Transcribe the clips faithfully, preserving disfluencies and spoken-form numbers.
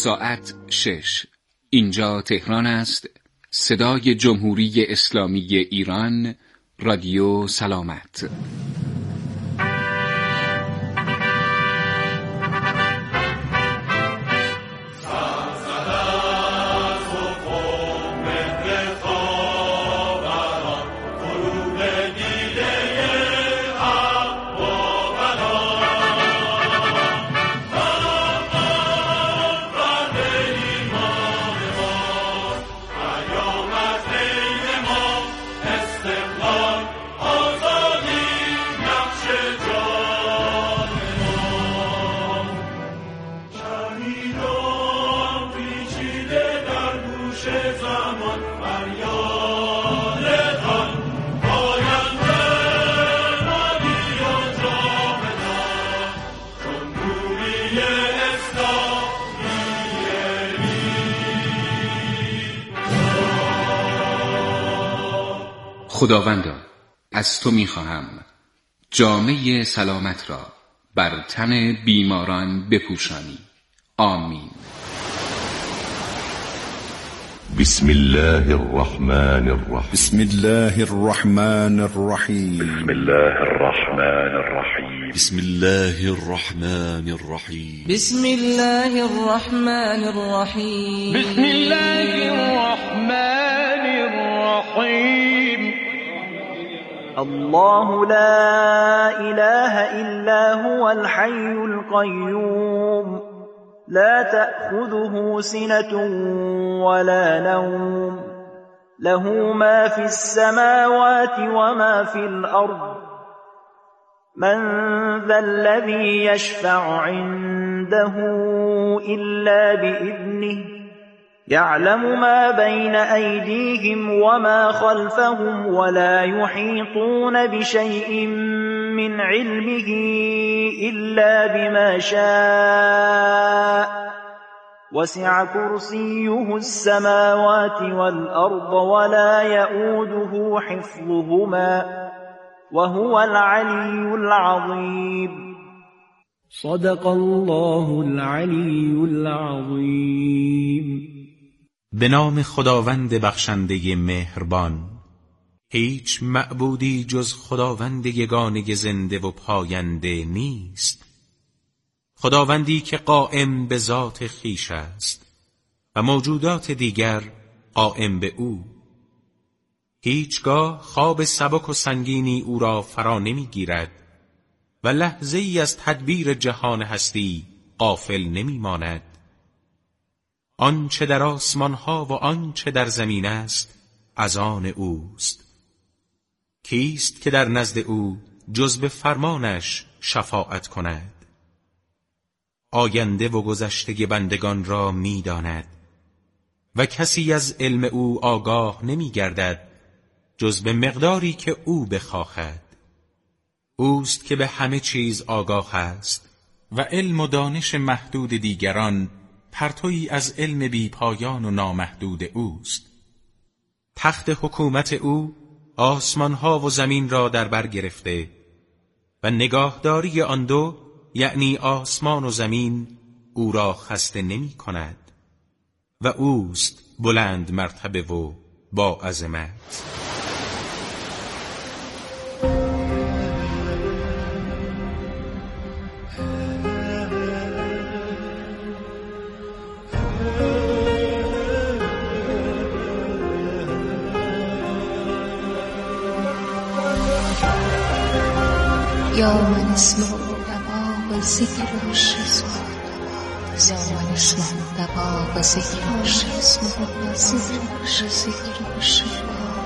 ساعت شش. اینجا تهران است. صدای جمهوری اسلامی ایران، رادیو سلامت. خداوندا، از تو می‌خواهم جامه سلامت را بر تن بیماران بپوشانی. آمین. بسم الله الرحمن الرحیم. بسم الله الرحمن الرحیم. بسم الله الرحمن الرحیم. بسم الله الرحمن الرحیم. بسم الله الرحمن الرحیم. بسم الله الرحمن الرحیم. الله لا إله إلا هو الحي القيوم لا تأخذه سنة ولا نوم له ما في السماوات وما في الأرض من ذا الذي يشفع عنده إلا بإذنه يعلم ما بين أيديهم وما خلفهم ولا يحيطون بشيء من علمه إلا بما شاء وسع كرسيه السماوات والأرض ولا يؤوده حفظهما وهو العلي العظيم. صدق الله العلی العظیم. به نام خداوند بخشنده مهربان. هیچ معبودی جز خداوند یگانه زنده و پاینده نیست، خداوندی که قائم به ذات خویش است و موجودات دیگر قائم به او. هیچگاه خواب سبک و سنگینی او را فرا نمی گیرد و لحظه ای از تدبیر جهان هستی غافل نمی ماند. آنچه در آسمان ها و آنچه در زمین است از آن اوست. کیست که در نزد او جز به فرمانش شفاعت کند؟ آینده و گذشته بندگان را می داند و کسی از علم او آگاه نمی گردد جز به مقداری که او بخواهد. اوست که به همه چیز آگاه است و علم و دانش محدود دیگران پرتویی از علم بی پایان و نامحدود اوست. تخت حکومت او آسمانها و زمین را در بر گرفته و نگاهداری آن دو، یعنی آسمان و زمین، او را خسته نمی کند و اوست بلند مرتبه و با عظمت. یا من اسمع دباب ذکر و شزم یا من اسمع دباب ذکر و شزم ذکر و شزم.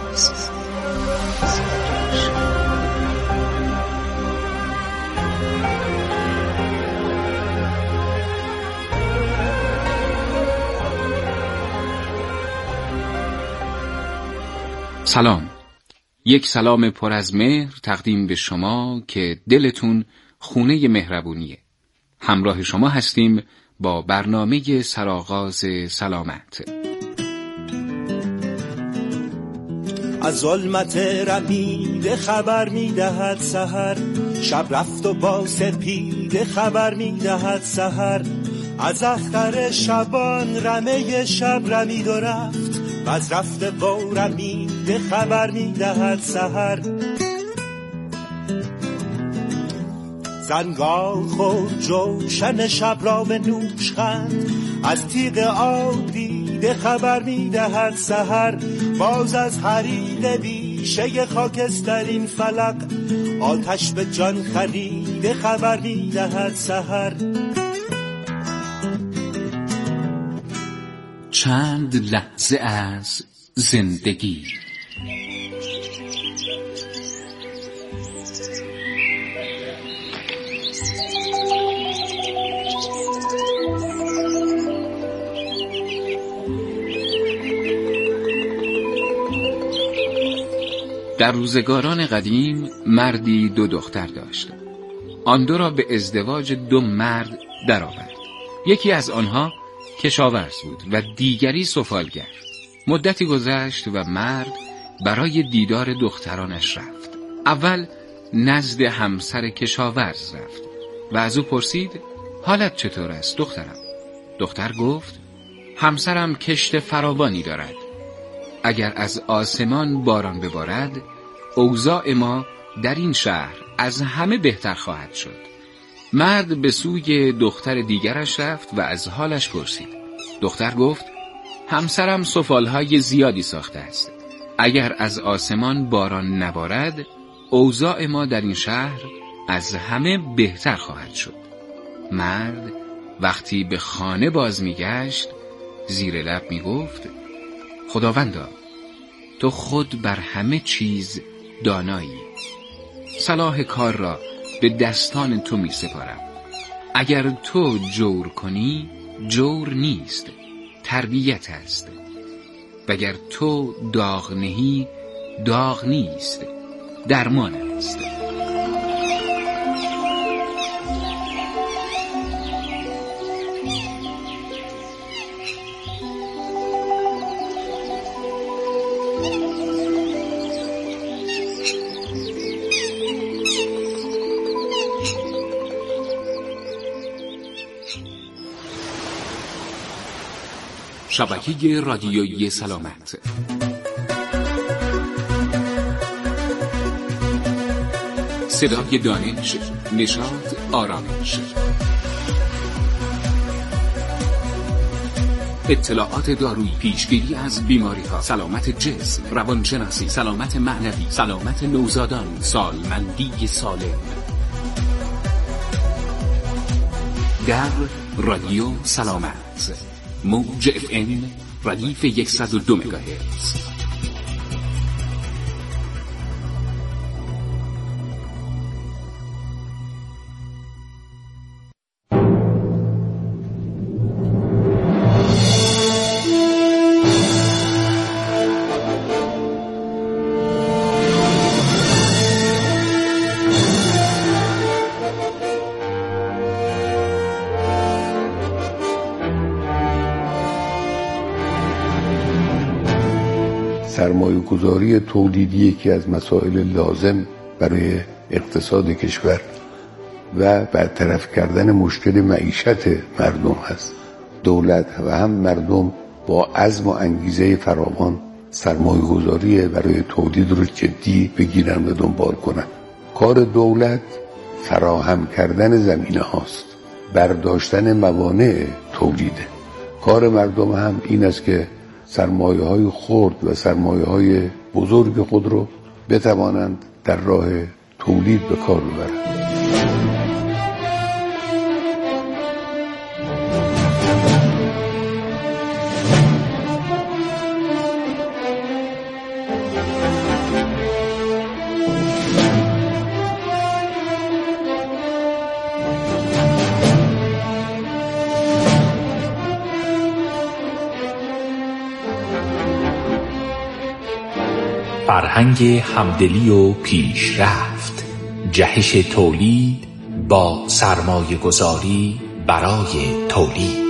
سلام. یک سلام پر از مهر تقدیم به شما که دلتون خونه مهربونیه. همراه شما هستیم با برنامه سرآغاز سلامت. از ظلمت رمیده خبر میدهد سحر، شب رفت و با سپیده خبر میدهد سحر. از اختر شبان رمه شب رمید و رفت و از رفته و رمیده خبر میدهد سحر. زنگار خود جوشن شب را به نوشخند از تیغ آبیده خبر میدهد سحر. باز از حرید بیشه خاکسترین فلق آتش به جان خریده خبر میدهد سحر. چند لحظه از زندگی. در روزگاران قدیم مردی دو دختر داشت. آن دو را به ازدواج دو مرد درآورد. یکی از آنها کشاورز بود و دیگری سفالگر. مدتی گذشت و مرد برای دیدار دخترانش رفت. اول نزد همسر کشاورز رفت و از او پرسید حالت چطور است دخترم؟ دختر گفت همسرم کشت فراوانی دارد. اگر از آسمان باران ببارد اوضاع ما در این شهر از همه بهتر خواهد شد. مرد به سوی دختر دیگرش رفت و از حالش پرسید. دختر گفت همسرم سفالهای زیادی ساخته است. اگر از آسمان باران نبارد اوضاع ما در این شهر از همه بهتر خواهد شد. مرد وقتی به خانه باز میگشت زیر لب میگفت خداوندا تو خود بر همه چیز دانایی. صلاح کار را به دستان تو می سپارم. اگر تو جور کنی جور نیست، تربیت است. وگر تو داغ نهی داغ نیست، درمان است. شبکه رادیویی سلامت. صدای دانش، نشاط، آرامش. اطلاعات دارویی، پیشگیری از بیماری‌ها، سلامت جسم، روانشناسی، سلامت معنوی، سلامت نوزادان، سالمندی سالم. در رادیو سلامت، موج اف ام ردیف صد و دو مگاهرتز. سرمایه گذاری تولیدی یکی از مسائل لازم برای اقتصاد کشور و برطرف کردن مشکل معیشت مردم هست. دولت و هم مردم با عزم و انگیزه فراوان سرمایه گذاری برای تولید رو جدی بگیرن و دنبال کنن. کار دولت فراهم کردن زمینه هاست، برداشتن موانع تولیده. کار مردم هم این است که سرمایه های خرد و سرمایه های بزرگ خود رو بتوانند در راه تولید به کار ببرند. فرهنگ همدلی و پیشرفت، جهش تولید با سرمایه گذاری برای تولید.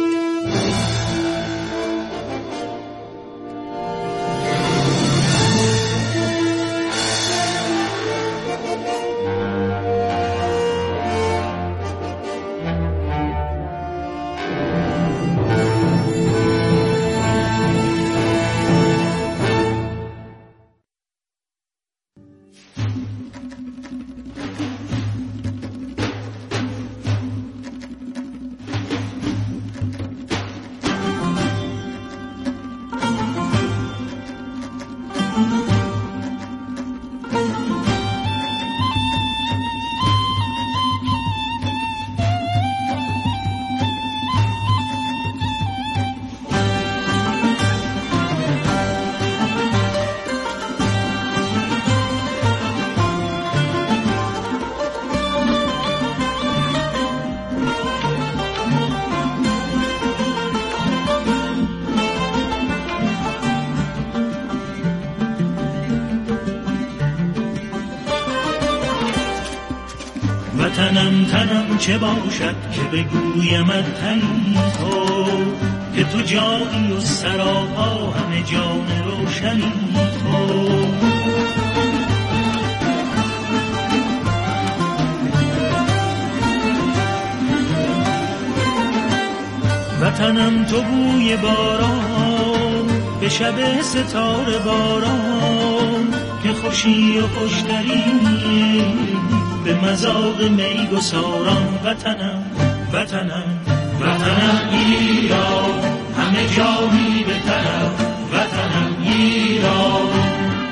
وطنم تنم چه باشد که بگویمت تنی تو، که تو جانی و سراپا همه جان روشنی تو. وطنم تو بوی باران به شب ستاره باران، که خوشی و خوشتری به مذاق می گساران. وطنم وطنم وطنم ایران، همه جانی به طرف وطنم ایران.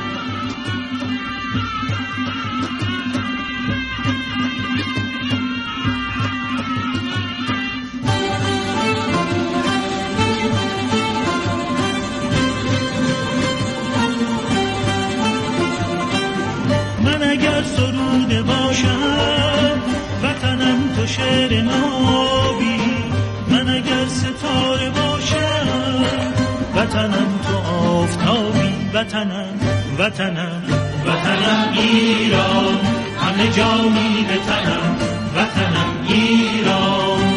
من اگر سروده باشم وطنم تو شعر نابی، من اگر ستاره باشم وطنم تو آفتابی. وطنم وطنم وطنم ایران، همه جانی به تنم وطنم ایران.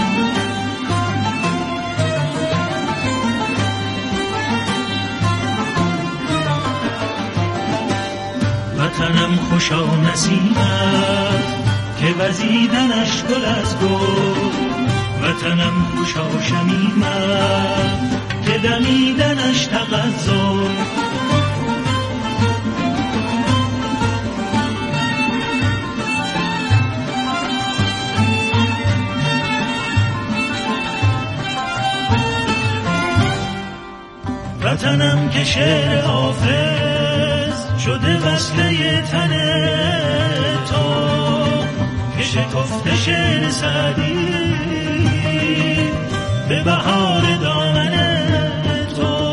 وطنم خوشا نسیمت که وزیدنش گل از گل، وطنم خوشا شمیمت که دمیدنش تغزل. وطنم که شعر حافظ شده وصله تن تو، که شکفته شعر سعدی به بهار دامن تو.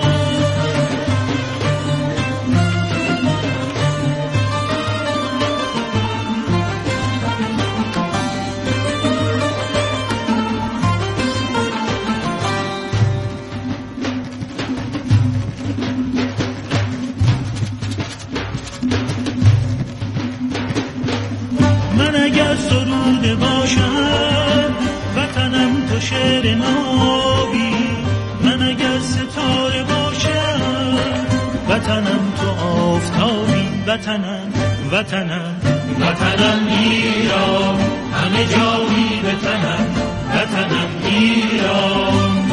من اگر سروده باشم وطنم تو شعر نابی، من اگر ستاره باشم وطنم تو آفتابی. وطنم وطنم وطنم ایران، همه جایی به تنم وطنم ایران.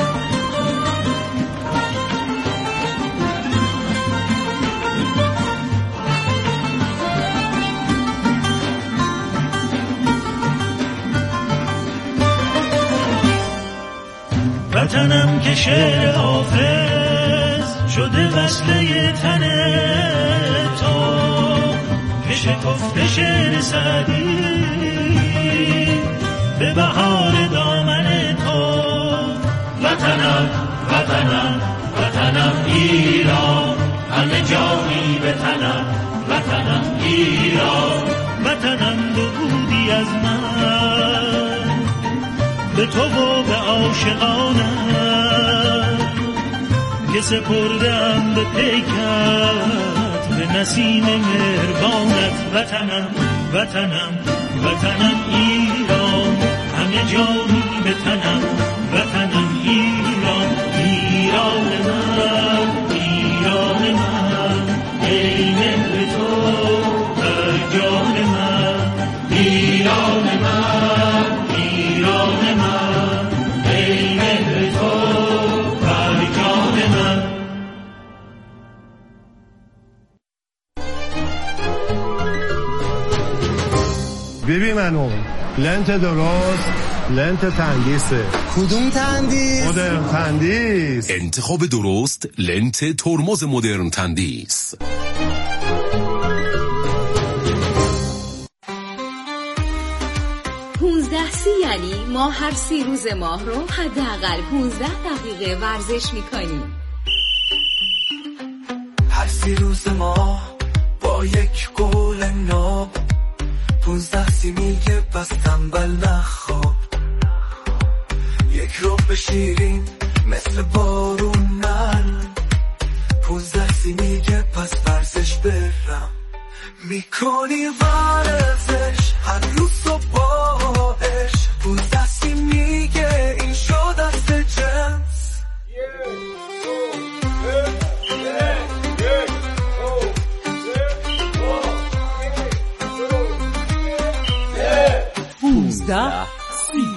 وطنم که شعر حافظ شده وصله تن تو، که شکفته شعر سعدی به بهار دامن تو. وطنم وطنم وطنم ایران، همه جانی به تنم وطنم ایران. وطنم درودی از من به تو و به عاشقانم، که سپردم به پیکت به نسیم مهربانت. وطنم وطنم وطنم ایران، همه جانی به تنم وطنم ایران. ایران من ایران من ای مهر تو در جان من. ایران من ایران من ای مهر تو در جان من. ببین منو لنت درست، لنت تندیسه. کدوم تندیس؟ مدرن تندیس. انتخاب درست لنت ترمز مدرن تندیس. پونزده سی یعنی ما هر سی روز ماه رو حداقل پونزده دقیقه ورزش میکنیم. هر سی روز ماه با یک گل ناب، پونزده سی میگه پس تنبل نخواب. یک رو به شیرین مثل بارون من، پونزده سی میگه پس ورزش برم. میکنی ورزش هر روز صبح پونزده سی.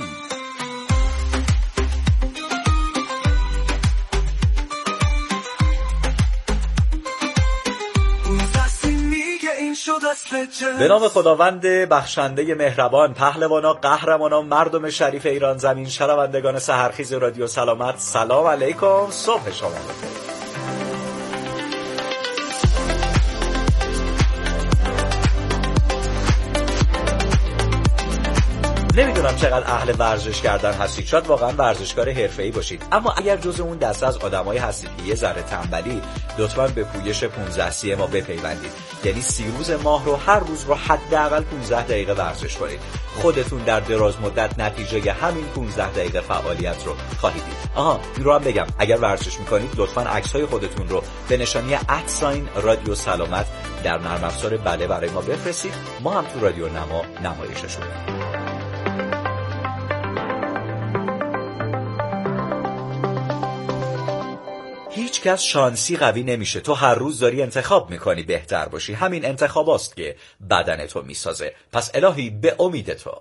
به نام خداوند بخشنده مهربان، پهلوانا، قهرمانا، مردم شریف ایران زمین، شنوندگان سحرخیز رادیو سلامت، سلام علیکم، صبح شما بخیر. نمیدونم چقدر اهل ورزش کردن هستید، شاید واقعا ورزشکار حرفه‌ای باشید، اما اگر جز اون دسته از آدمای هستید که یه ذره تنبلی، لطفاً به پویش پانزده سی ما بپیوندید. یعنی سی روز ماه رو هر روز رو حداقل پانزده دقیقه ورزش کنید. خودتون در دراز مدت نتیجه همین پانزده دقیقه فعالیت رو خواهید دید. آها، این رو هم بگم، اگر ورزش میکنید لطفاً عکس‌های خودتون رو به نشانی ات رادیو سلامت در نرم افزار بله برای ما بفرستید. ما هم تو رادیو نما نمایشش می‌کنیم. هیچ کس شانسی قوی نمیشه. تو هر روز داری انتخاب میکنی بهتر باشی. همین انتخاباست که بدن تو میسازه. پس الهی به امید تو.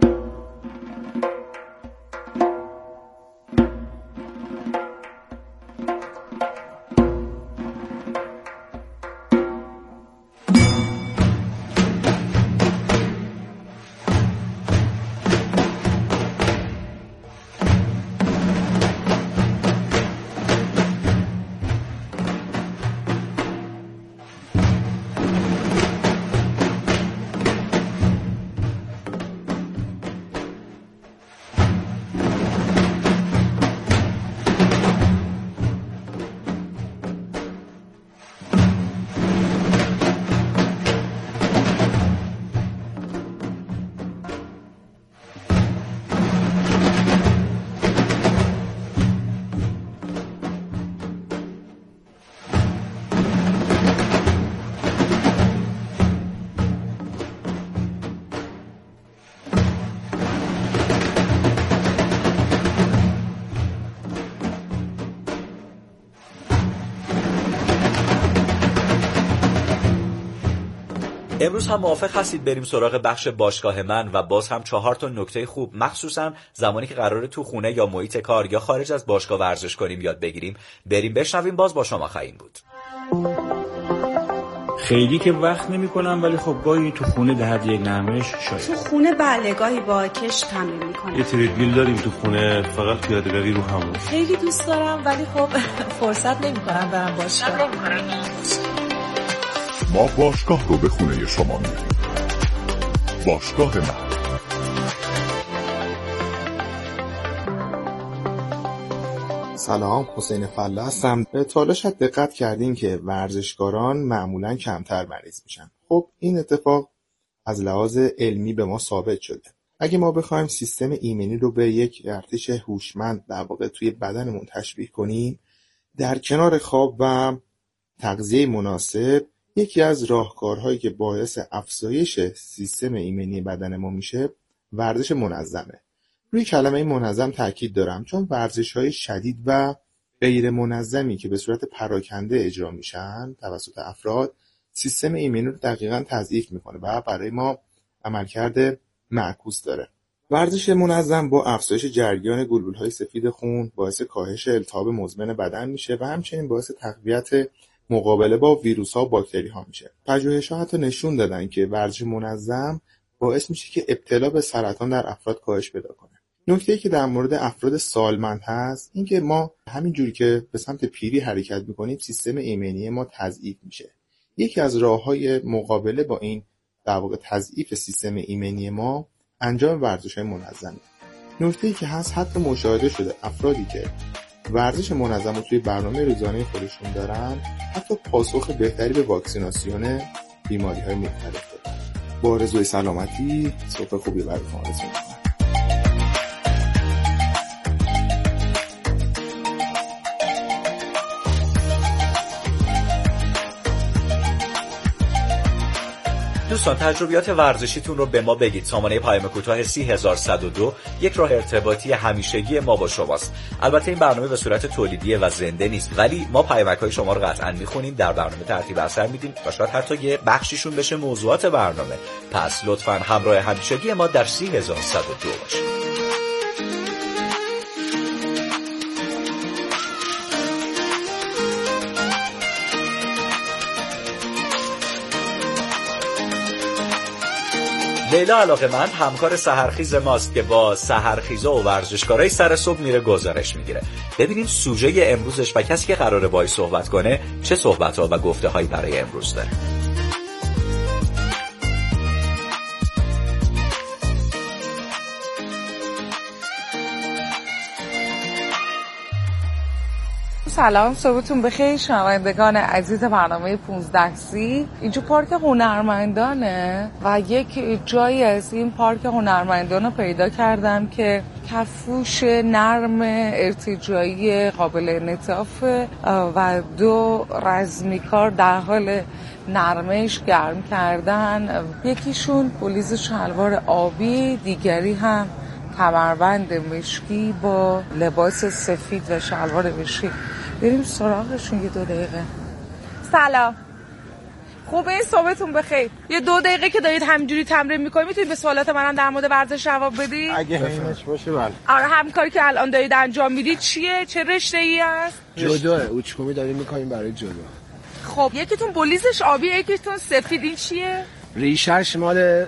امروز هم موافق هستید بریم سراغ بخش باشگاه من و باز هم چهار تا نکته خوب، مخصوصا زمانی که قراره تو خونه یا محیط کار یا خارج از باشگاه ورزش کنیم یاد بگیریم. بریم بشنویم، باز با شما خواهیم بود. خیلی که وقت نمی کنم، ولی خب گاهی تو خونه ده حد یک نرمش شاید. تو خونه بله، گاهی با کش تمرین میکنم. یه تریدمیل داریم تو خونه، فقط پیاده‌روی رو همون. خیلی دوست دارم ولی خب فرصت نمی کنم برم باشگاه. ما باشگاه رو به خونه شما میاریم. باشگاه من. سلام، حسین فله هستم. تا حالا شاید دقت کردین که ورزشکاران معمولاً کمتر مریض میشن. خب این اتفاق از لحاظ علمی به ما ثابت شده. اگه ما بخوایم سیستم ایمنی رو به یک ارتش هوشمند در واقع توی بدنمون تشبیه کنیم، در کنار خواب و تغذیه مناسب، یکی از راهکارهایی که باعث افزایش سیستم ایمنی بدن ما میشه ورزش منظمه. روی کلمه منظم تاکید دارم، چون ورزش‌های شدید و غیر منظمی که به صورت پراکنده اجرا میشن توسط افراد سیستم ایمنی رو دقیقاً تضعیف میکنه و برای ما عملکرد معکوس داره. ورزش منظم با افزایش جریان گلبول‌های سفید خون باعث کاهش التهاب مزمن بدن میشه و همچنین باعث تقویت مقابله با ویروس‌ها و باکتری‌ها میشه. پژوهش‌ها حتی نشون دادن که ورزش منظم باعث میشه که ابتلا به سرطان در افراد کاهش پیدا کنه. نکته‌ای که در مورد افراد سالمند هست این که ما همینجوری که به سمت پیری حرکت می‌کنیم سیستم ایمنی ما تضعیف میشه. یکی از راه‌های مقابله با این در واقع تضعیف سیستم ایمنی ما انجام ورزش‌های منظمه. نکته‌ای که هست حتی مشاهده شده افرادی که ورزش منظم رو توی برنامه روزانه خودشون دارن حتی پاسخ بهتری به واکسیناسیون بیماری‌های مختلف دارن. با آرزوی سلامتی، صبح خوبی برای شما آرزو می‌کنم. دوستان تجربیات ورزشیتون رو به ما بگید. سامانه پیام کوتاه سی هزار و صد و دو یک راه ارتباطی همیشگی ما با شماست. البته این برنامه به صورت تولیدیه و زنده نیست، ولی ما پیامک‌های شما رو قطعاً می‌خونیم، در برنامه ترتیب اثر میدیم و شاید حتی یه بخشیشون بشه موضوعات برنامه. پس لطفاً همراه همیشگی ما در سی هزار و صد و دو باشید. لیلا علاقه‌مند همکار سحرخیز ماست که با سحرخیزا و ورزشکارای سر صبح میره گزارش میگیره. ببینیم سوژه امروزش و کسی که قراره باهاش صحبت کنه چه صحبت‌ها و گفته‌هایی برای امروز داره. سلام، صبحتون بخیر شنوندگان عزیز برنامه پانزده سی. اینجا پارک هنرمندانه و یک جایی از این پارک هنرمندان رو پیدا کردم که کفوش نرم ارتجاعی قابل انعطاف و دو رزمیکار در حال نرمش گرم کردن. یکیشون بلیز شلوار آبی، دیگری هم کمربند مشکی با لباس سفید و شلوار مشکی. بریم سراغشون یه دو دقیقه. سلام، خوبه؟ صبحتون بخیر. یه دو دقیقه که دارید همینجوری تمرین میکنید میتونید به سوالات منم در مورد ورزش جواب بدید؟ اگه همینش باشه بله. آره، همکاری که الان دارید انجام میدید چیه؟ چه رشته‌ای هست؟ جودوه، اوچکومی داریم میکنیم برای جودو. خب یکیتون بلیزش آبی، یکیتون سفید، این چیه؟ ریشش مال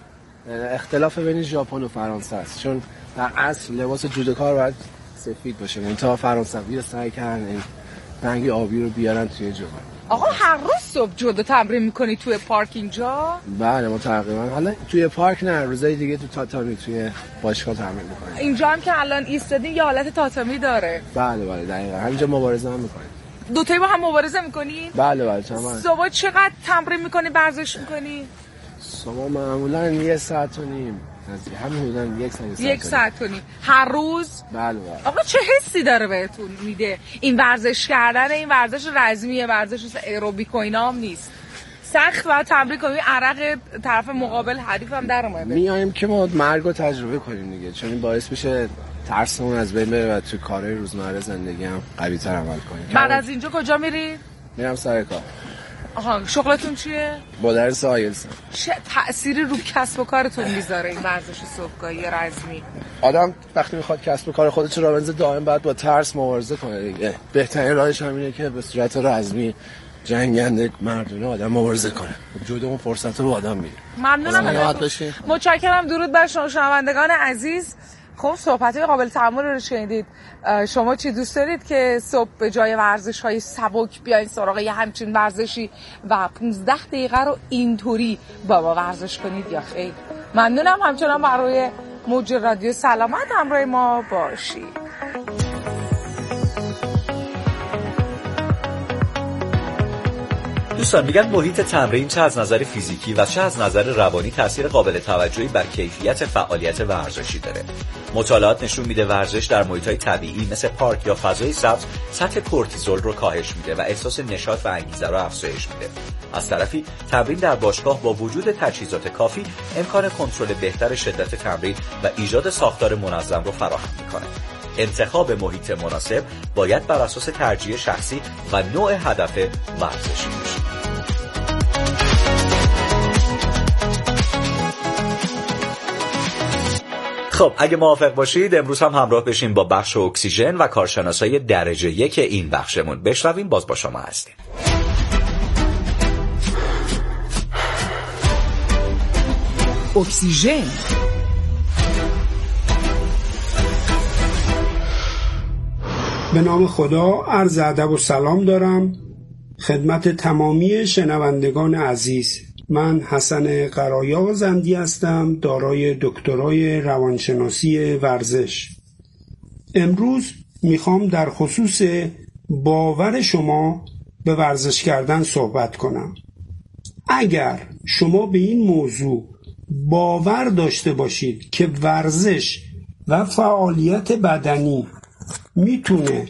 اختلاف بین ژاپن و فرانسه است، چون در اصل لباس جودوکار باید سفید باشه، منتها فرانسوی رو سعی کردن این رنگ آبی رو بیارن توی جودو. آقا هر روز صبح جودو تمرین میکنی توی پارک اینجا؟ بله ما تقریبا، حالا توی پارک نه، روزای دیگه تو تاتامی توی باشگاه تمرین میکنیم. اینجا هم که الان ایستادین یه حالت تاتامی داره. بله بله دقیقاً، همینجا مبارزه هم میکنیم. دو تایی با هم مبارزه میکنین؟ بله بله تمام. صبح چقدر تمرین میکنی، ورزش میکنی؟ صبح معمولا یه ساعت و نیم. همین بودن یک ساعت یک ساعت و نیم هر روز. بله بله. آقا چه حسی داره بهتون میده این ورزش کردن؟ این ورزش رزمیه، ورزش ایروبیک و اینا هم نیست، سخت و تمرین کنیم. عرق طرف مقابل حریف هم در اومده. میایم که ما مرگ رو تجربه کنیم دیگه، چون این باعث میشه ترسمون از بین بره و تو کارهای روزمره زندگی هم قوی تر عمل کنیم. بعد از اینجا کجا میری؟ میرم سر کار. آها، شغلتون چیه؟ با درس آیلتس. چه تأثیری رو کسب و کارتون میذاره این ورزش صبحگاهی رزمی؟ آدم وقتی میخواد کسب و کار خودش رو راه بندازه دائم باید با ترس مبارزه کنه دیگه. بهترین راهش همینه که به صورت رزمی جنگنده مردونه آدم مبارزه کنه. جودو اون فرصت رو به آدم میده. ممنونم. متشکرم. درود بر شما شنوندگان عزیز. خب صحبت‌های قابل تأمل رو شنیدید. شما چی دوست دارید که صبح به جای ورزش‌های سبک بیاین سراغ یه همچین ورزشی و پانزده دقیقه رو اینطوری با ما ورزش کنید یا خیر؟ ممنونم. همچنان برای موج رادیو سلامت همراه ما باشید. دوستان میگن محیط تمرین چه از نظر فیزیکی و چه از نظر روانی تاثیر قابل توجهی بر کیفیت فعالیت ورزشی داره. مطالعات نشون میده ورزش در محیط‌های طبیعی مثل پارک یا فضای سبز سطح کورتیزول رو کاهش میده و احساس نشاط و انگیزه رو افزایش میده. از طرفی تمرین در باشگاه با وجود تجهیزات کافی امکان کنترل بهتر شدت تمرین و ایجاد ساختار منظم رو فراهم میکنه. انتخاب محیط مناسب باید بر اساس ترجیح شخصی و نوع هدف ورزشی باشه. خب اگه موافق باشید امروز هم همراه بشیم با بخش اکسیژن و کارشناسای درجه یک این بخشمون. بشنویم، باز با شما هستیم. اکسیژن. به نام خدا عرض ادب و سلام دارم خدمت تمامی شنوندگان عزیز. من حسن قرایازندی هستم، دارای دکترای روانشناسی ورزش. امروز میخوام در خصوص باور شما به ورزش کردن صحبت کنم. اگر شما به این موضوع باور داشته باشید که ورزش و فعالیت بدنی میتونه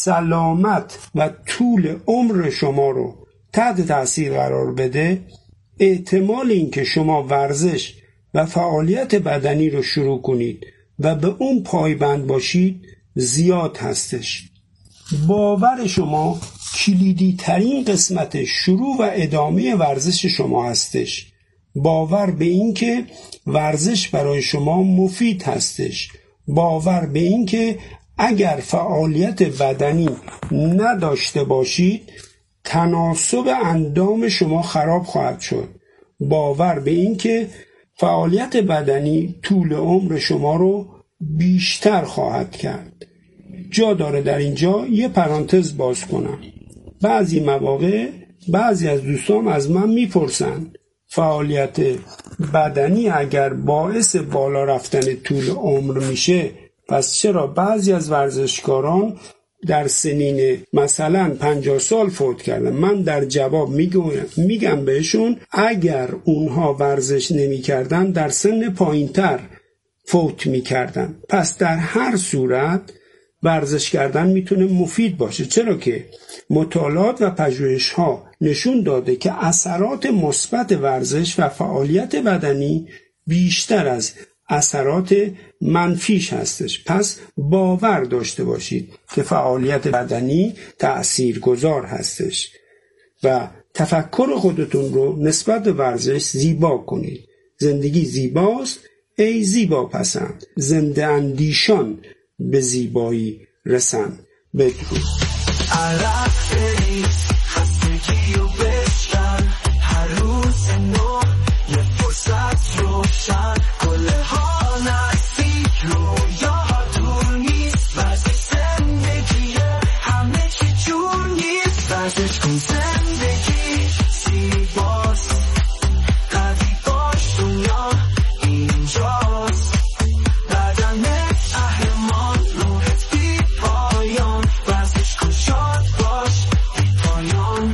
سلامت و طول عمر شما رو تحت تاثیر قرار بده، احتمال اینکه شما ورزش و فعالیت بدنی رو شروع کنید و به اون پایبند باشید زیاد هستش. باور شما کلیدی ترین قسمت شروع و ادامه ورزش شما هستش. باور به این که ورزش برای شما مفید هستش. باور به این که اگر فعالیت بدنی نداشته باشید تناسب اندام شما خراب خواهد شد. باور به این که فعالیت بدنی طول عمر شما رو بیشتر خواهد کرد. جا داره در اینجا یه پرانتز باز کنم. بعضی مواقع بعضی از دوستان از من میپرسن فعالیت بدنی اگر باعث بالا رفتن طول عمر میشه، پس چرا بعضی از ورزشکاران در سنین مثلا پنجاه سال فوت کردن؟ من در جواب میگم میگم بهشون اگر اونها ورزش نمیکردن در سن پایینتر فوت میکردن. پس در هر صورت ورزش کردن میتونه مفید باشه، چرا که مطالعات و پژوهش‌ها نشون داده که اثرات مثبت ورزش و فعالیت بدنی بیشتر از اثرات منفیش هستش. پس باور داشته باشید که فعالیت بدنی تأثیرگذار هستش و تفکر خودتون رو نسبت به ورزش زیبا کنید. زندگی زیباست ای زیبا پسند، زنده اندیشان به زیبایی رسند. بدرود. خستگی و بشکن هر روز نو یه فرصت روشن کل ها نزدیک رو یا دور نیست ورزش زندگیه همه چی جور نیست ورزش کن زندگی زیباست قوی باش دنیا اینجاست بدنت قهرمان روحت بی پایان ورزش کن شاد باش بی پایان.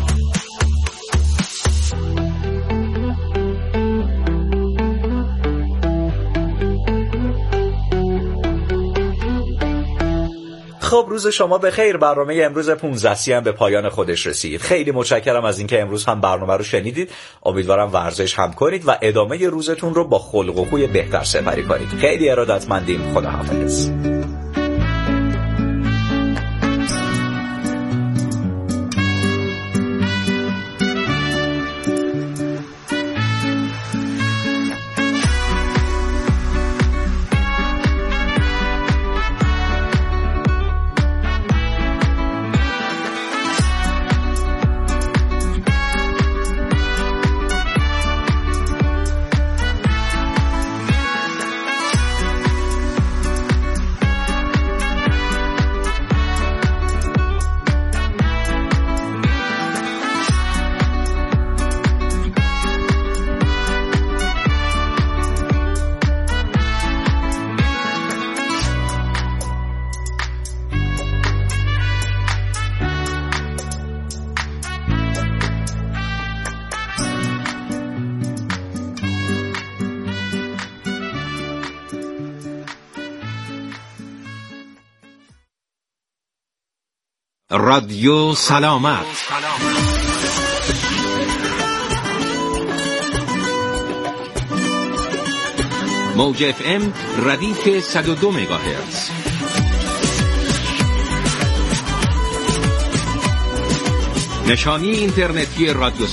خب روز شما بخیر. برنامه امروز پانزده سی هم به پایان خودش رسید. خیلی متشکرم از اینکه امروز هم برنامه رو شنیدید. امیدوارم ورزش هم کنید و ادامه روزتون رو با خلق و خوی بهتر سپری کنید. خیلی ارادتمندیم. خداحافظ. رادیو سلامت موج اف ام ردیف صد و دو مگاهرتز. نشانی اینترنتی رادیو